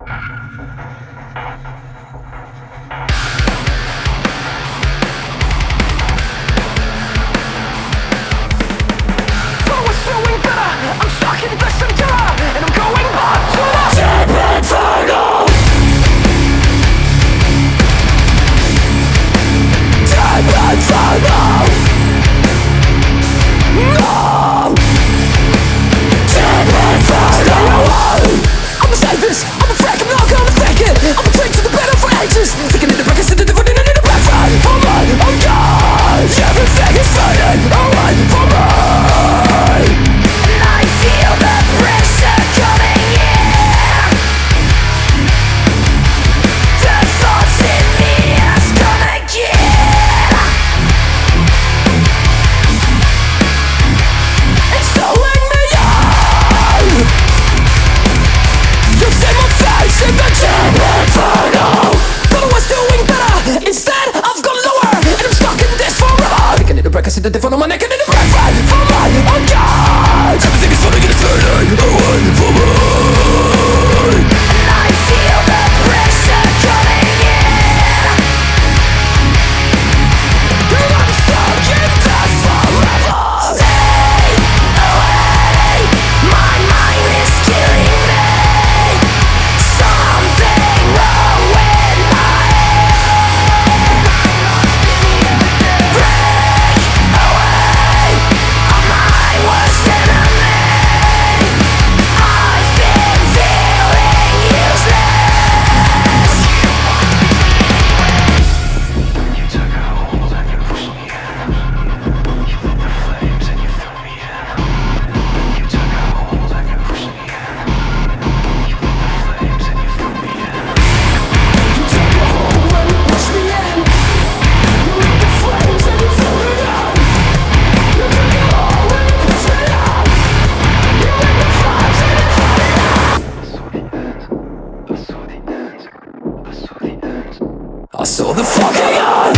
I see the devil on my neck and in the breath for my own God. Everything is falling in its turning away from me. And I feel the pressure coming in. And I'm stuck in this forever. Stay away. My mind is killing me. Something wrong with my head. Break away. I'm my worst enemy. I've been feeling useless. You took a hold and you pushed me in. You lit the flames and you threw me in. You took a hold and you pushed me in. You lit the flames and you threw me in. You took a hold and you pushed me in. You lit the flames and you threw me in. You took a hold and you pushed me in. You lit the flames and you threw me in. I saw the end. I saw the end. I saw the fucking end.